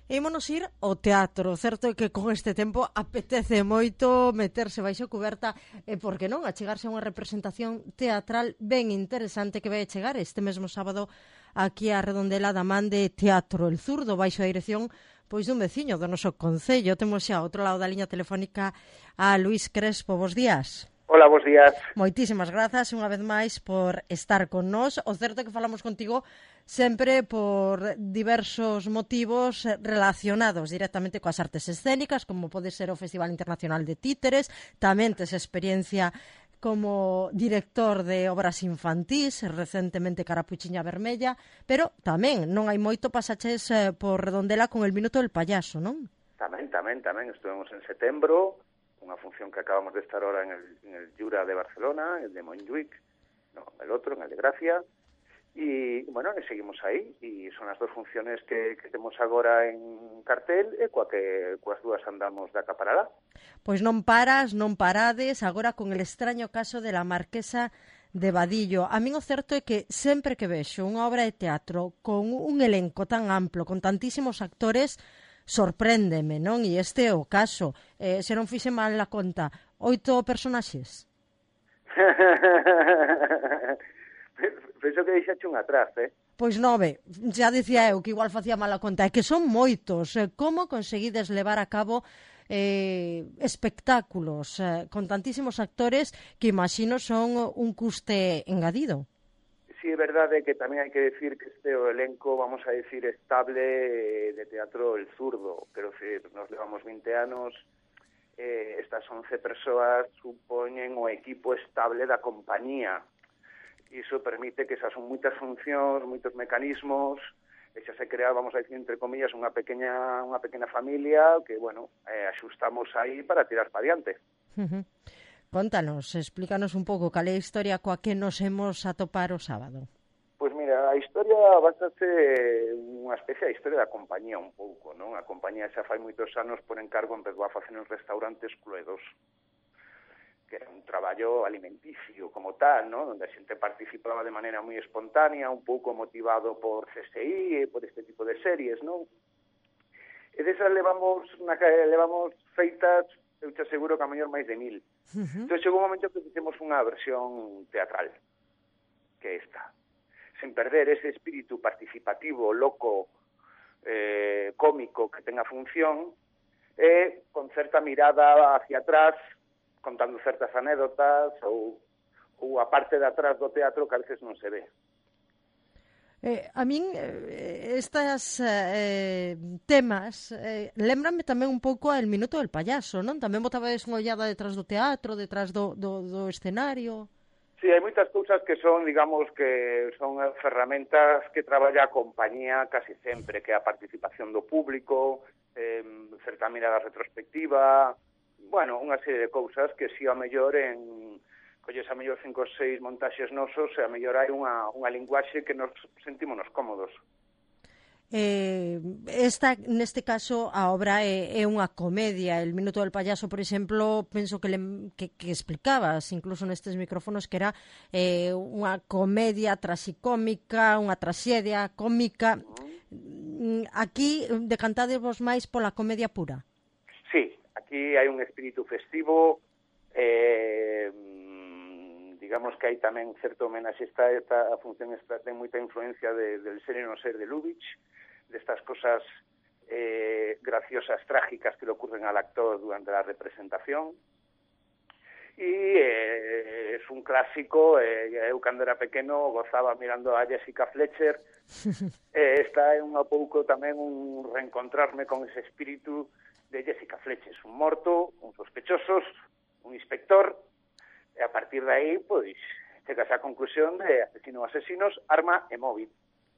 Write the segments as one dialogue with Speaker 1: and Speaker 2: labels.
Speaker 1: Ímonos ir ao teatro, certo é que con este tempo apetece moito meterse baixo cuberta e, por que non, achegarse a unha representación teatral ben interesante que vai a chegar este mesmo sábado aquí a Redondela da man de Teatro El Zurdo, baixo a dirección pois dun veciño do noso concello. Temos xa ao outro lado da liña telefónica a Luís Crespo. Bos días.
Speaker 2: Hola, bos días.
Speaker 1: Moitísimas grazas unha vez máis por estar con nós. O certo é que falamos contigo sempre por diversos motivos relacionados directamente coas artes escénicas, como pode ser o Festival Internacional de Títeres, tamén tes experiencia como director de obras infantís, recentemente Carapuchiña Vermella, pero tamén non hai moito pasaches por Redondela con el Minuto del Payaso, non?
Speaker 2: Tamén. Estuvemos en setembro, unha función que acabamos de estar ahora en el Jura de Barcelona, el de Montjuïc, no, el otro, en el de Gracia, y, bueno, seguimos aí, e son as dos funciones que temos agora en cartel, e coas dúas andamos da caparalá.
Speaker 1: Pois non parades, agora con el extraño caso de la Marquesa de Vadillo. A min o certo é que sempre que vexo unha obra de teatro con un elenco tan amplo, con tantísimos actores, sorpréndeme, non? E este é o caso. Se non fixe mal a conta, 8 personaxes?
Speaker 2: Penso que deixache un atrás,
Speaker 1: Pois 9, xa dicía eu que igual facía mal a conta, é que son moitos. Como conseguides levar a cabo espectáculos con tantísimos actores que imagino son un custe engadido?
Speaker 2: Sí, é verdade que tamén hai que decir que este o elenco, vamos a decir, estable de Teatro El Zurdo, pero se nos levamos 20 anos, estas 11 persoas supoñen o equipo estable da compañía. Iso permite que esas son moitas funcións, moitos mecanismos, e xa se crea, vamos a decir, entre comillas, unha pequena familia que, bueno, axustamos aí para tirar para diante.
Speaker 1: Contanos, explícanos un pouco cal é a historia coa que nos hemos a topar o sábado.
Speaker 2: Pois mira, a historia bastante unha especie de historia da compañía un pouco, non? A compañía xa fai moitos anos por encargo empezou a facer uns restaurantes Cluedos, que era un traballo alimenticio como tal, ¿no? Donde a xente participaba de maneira moi espontánea, un pouco motivado por CSI e por este tipo de series, ¿no? E desas levamos feitas, eu te aseguro que a mellor máis de 1000. Entón chegou un momento que fixemos unha versión teatral, que é esta. Sen perder ese espírito participativo, loco, cómico que ten a función, e con certa mirada hacia atrás, contando certas anécdotas ou a parte de atrás do teatro que a veces non se ve.
Speaker 1: A min estas temas lembrame tamén un pouco a El Minuto del Payaso, non? Tamén botabades unha ollada detrás do teatro, detrás do escenario.
Speaker 2: Sí, hai moitas cousas que son, digamos, que son ferramentas que traballa a compañía casi sempre, que é a participación do público, certa mirada retrospectiva, bueno, unha serie de cousas que si a mellor colles a mellor 5 ou 6 montaxes nosos e a mellor hai unha linguaxe que nos sentímonos cómodos.
Speaker 1: Neste caso a obra é unha comedia. El Minuto del Payaso, por exemplo, penso que explicabas incluso nestes micrófonos que era unha comedia trasicómica, unha traxedia cómica. Aquí decantadevos máis pola comedia pura?
Speaker 2: Sí, aquí hai un espírito festivo, digamos que hai tamén certo homenaxe, esta función ten moita influencia del ser e non ser de Lubitsch, destas cosas graciosas, trágicas que le ocurren al actor durante la representación, e é un clásico, eu cando era pequeno gozaba mirando a Jessica Fletcher, esta é un pouco tamén un reencontrarme con ese espírito de Jessica Fletcher, un morto, un sospechosos, un inspector, e a partir de aí, pois, chegas á conclusión de asesinos, arma e móvil.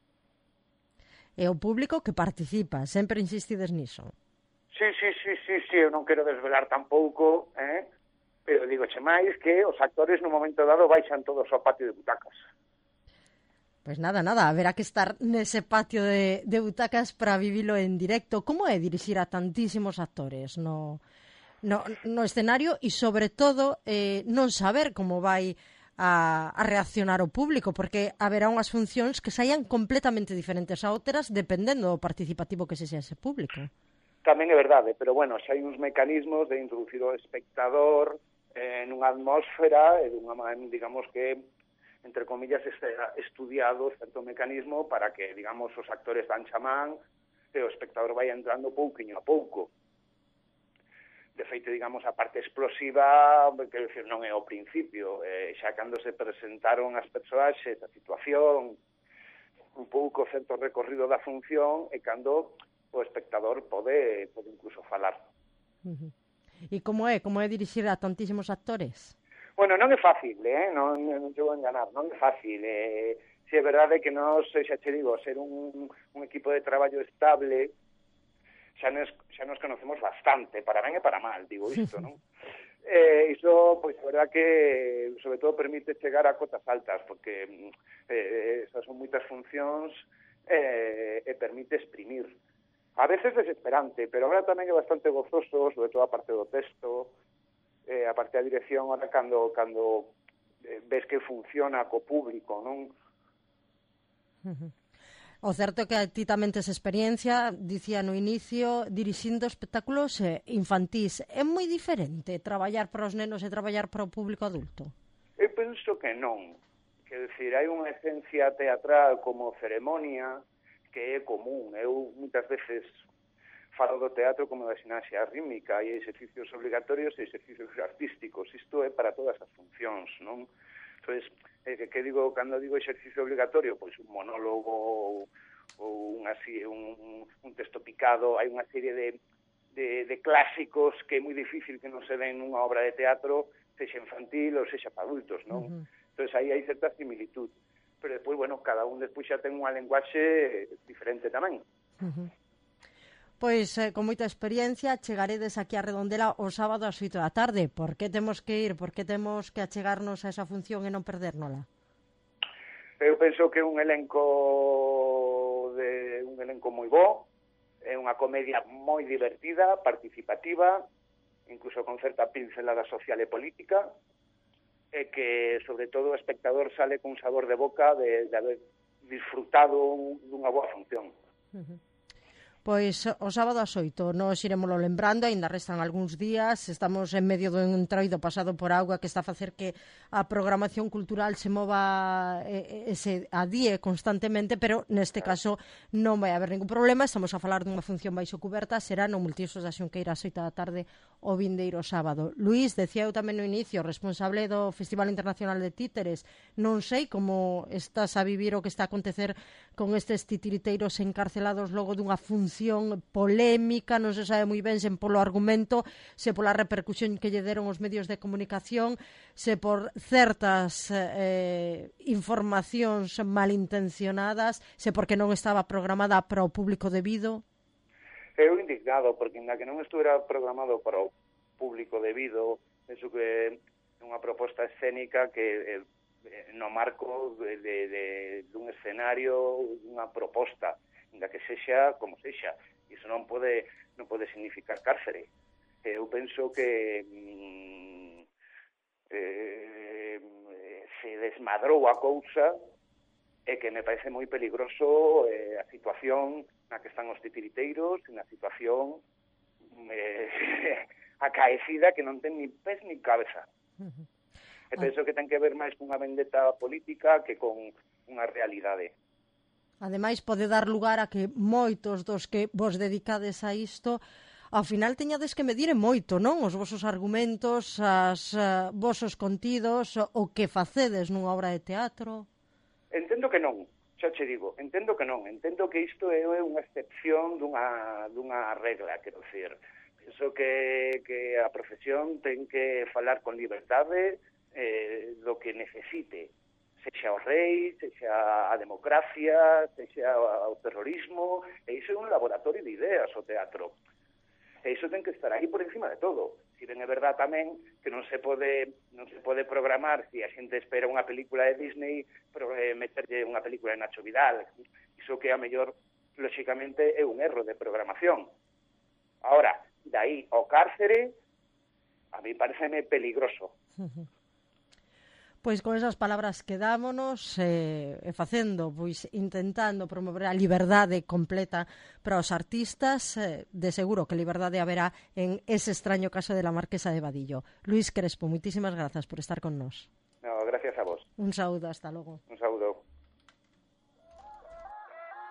Speaker 1: E o público que participa, sempre insistides niso.
Speaker 2: Sí, eu non quero desvelar tampouco, pero digoche máis que os actores no momento dado baixan todos ao patio de butacas.
Speaker 1: Pois nada, haberá que estar nese patio de butacas para vivilo en directo. Como é dirixir a tantísimos actores no escenario e, sobre todo, non saber como vai a reaccionar o público, porque haberá unhas funcións que saian completamente diferentes a outras dependendo do participativo que se xa ese público.
Speaker 2: Tamén é verdade, pero bueno, xa hai uns mecanismos de introducir o espectador nunha atmósfera e digamos que entre comillas está estudiado certo mecanismo para que, digamos, os actores dan chamán e o espectador vai entrando pouquiño a pouco. De feito, digamos, a parte explosiva, quero dicir, non é o principio, xa cando se presentaron as persoaxes, a situación, un pouco certo recorrido da función, e cando o espectador pode incluso falar.
Speaker 1: E como é dirixir a tantísimos actores?
Speaker 2: Bueno, non é fácil, non te vou enganar, non é fácil. Si é verdade que nós, xa te digo, ser un equipo de traballo estable, xa nos conocemos bastante, para ben e para mal, digo isto, non? Iso, pois, a verdad que, sobre todo, permite chegar a cotas altas, porque esas son moitas funcións e permite exprimir. A veces desesperante, pero agora tamén é bastante gozoso, sobre todo a parte do texto, a parte da dirección, ahora cando ves que funciona co público, non?
Speaker 1: O certo é que ti tamén tes experiencia, dicía no inicio, dirixindo espectáculos infantís. É moi diferente traballar para os nenos e traballar para o público adulto?
Speaker 2: Eu penso que non. Quer dizer, hai unha esencia teatral como ceremonia que é común. Eu moitas veces falo do teatro como da ximnasia rítmica, hai exercicios obligatorios e exercicios artísticos. Isto é para todas as funcións, non? Entón, que digo, cando digo exercicio obligatorio, pois un monólogo ou un texto picado, hai unha serie de clásicos que é moi difícil que non se den nunha obra de teatro, sexa infantil ou sexa para adultos, non? Entón, aí hai certa similitud. Pero despois, bueno, cada un despois xa ten unha lenguaxe diferente tamén.
Speaker 1: Pois, con moita experiencia, chegaredes aquí a Redondela o sábado ás 8 da tarde. Por que temos que ir? Por que temos que achegarnos a esa función e non perdérnola?
Speaker 2: Eu penso que é un elenco moi bo, é unha comedia moi divertida, participativa, incluso con certa pincelada social e política, e que, sobre todo, o espectador sale con sabor de boca de haber disfrutado dunha boa función.
Speaker 1: Pois o sábado ás 8 nos iremoslo lembrando, aínda restan algúns días, estamos en medio dun entroido pasado por auga que está a facer que a programación cultural se mova e se adíe constantemente, pero neste caso non vai haber ningún problema. Estamos a falar dunha función baixo cuberta, será no Multiusos da Xunqueira ás 8 da tarde o vindeiro sábado. Luís, decía eu tamén no inicio, responsable do Festival Internacional de Títeres, non sei como estás a vivir o que está a acontecer con estes titiriteiros encarcelados logo dunha función polémica, non se sabe moi ben se polo argumento, se pola repercusión que lle deron os medios de comunicación, se por certas informacións malintencionadas, se porque non estaba programada para o público debido.
Speaker 2: Eu indignado, porque ainda que non estuera programado para o público debido, penso que é unha proposta escénica que no marco dun escenario, dunha proposta, ainda que sexa como sexa. Iso non pode significar cárcere. Eu penso que se desmadrou a cousa e que me parece moi peligroso a situación na que están os titiriteiros, na situación acaecida que non ten ni pés ni cabeza. E penso que ten que ver máis cunha vendetta política que con unha realidade.
Speaker 1: Ademais, pode dar lugar a que moitos dos que vos dedicades a isto ao final teñades que medir moito, non? Os vosos argumentos, os vosos contidos, o que facedes nunha obra de teatro.
Speaker 2: Entendo que non, xa che digo, entendo que non. Entendo que isto é unha excepción dunha regla, quero dicir. Penso que a profesión ten que falar con liberdade do que necesite. Sexa o rei, sexa a democracia, sexa o terrorismo, e iso é un laboratorio de ideas, o teatro. E iso ten que estar aí por encima de todo. Si ben é verdad tamén que non se pode programar, se a xente espera unha película de Disney, meterlle unha película de Nacho Vidal. Iso que a mellor, lóxicamente, é un erro de programación. Ahora, dai ao cárcere, a mí pareceme peligroso.
Speaker 1: Pois con esas palabras quedámonos facendo, pois intentando promover a liberdade completa para os artistas, de seguro que liberdade haberá en ese extraño caso de la Marquesa de Vadillo. Luis Crespo, moitísimas grazas por estar con nós.
Speaker 2: No, gracias a vos.
Speaker 1: Un saúdo, hasta logo.
Speaker 2: Un saúdo.